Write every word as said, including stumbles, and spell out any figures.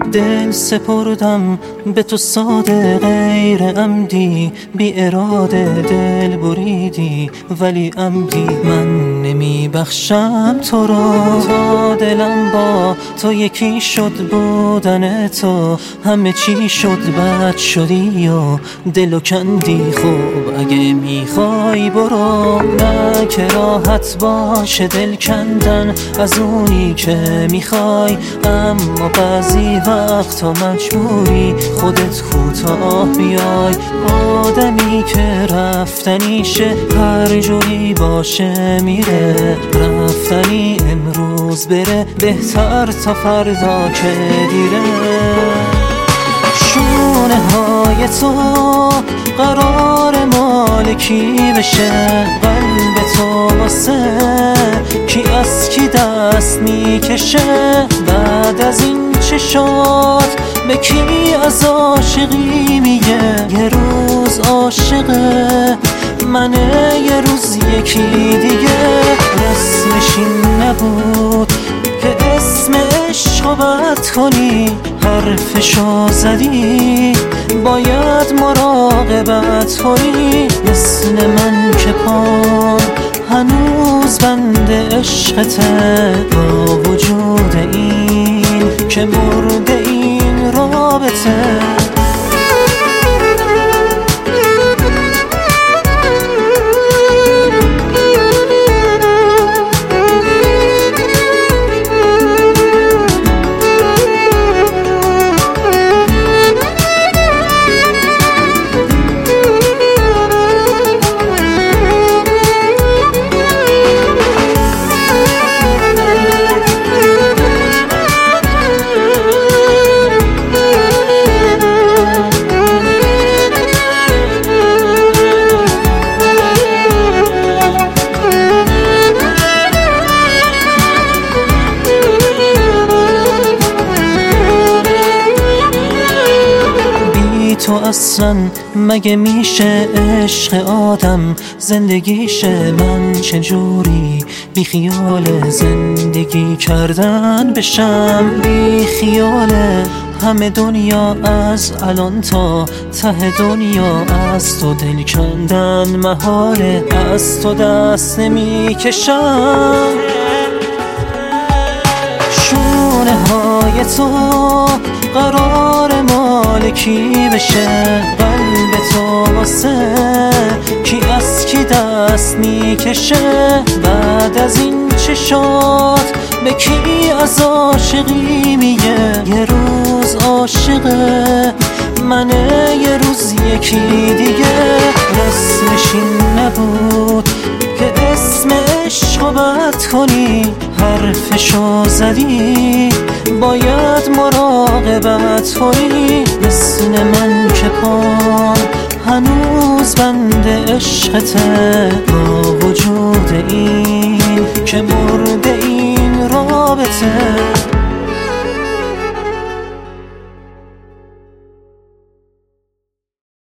دل سپردم به تو ساده، غیر عمدی بی اراده دل بریدی ولی عمدی. من نمی بخشم تو را، تا دلم با تو یکی شد. بودن تو همه چی شد، بد شدی و دلو کندی. خوب اگه میخوای برو، نه که راحت باشه دل کندن از اونی که میخوای. اما بعضی وقتا مجبوری خودت کوتاه بیای. آدمی که رفتنیشه هر جوری باشه میره، رفتنی امروز بره بهتر تا فردا که دیره. شونه های تو قرار مالکی بشه، قلب تو واسه کی از کی دست میکشه. بعد از این چشات به کی از عاشقی میگه؟ یه روز عاشقه منه، یه روز یکی دیگه. رسمش این نبود که اسم عشقو بد کنی، حرفشو زدی باید مراقبت کنی. مثل من که پام هنوز بند عشقته، با وجود این که مرده این رابطه. تو اصلا مگه میشه عشق آدم زندگیشه؟ من چجوری بی خیال زندگی کردن بشم؟ بی خیال همه دنیا از الان تا ته دنیا، از تو دل کندن محاله، از تو دست نمی کشم. شونه های تو قرار مالکی بشه، قلب تو واسه کی از کی دست میکشه. بعد از این چشات به کی از عاشقی میگه؟ یه روز عاشقه منه، یه روز یکی دیگه. رسمش این نبود که اسم عشقو بد کنی، حرفشو زدی باید مراقبت کنی. مثل من که پام هنوز بند عشقته، با وجود این که مرده این رابطه.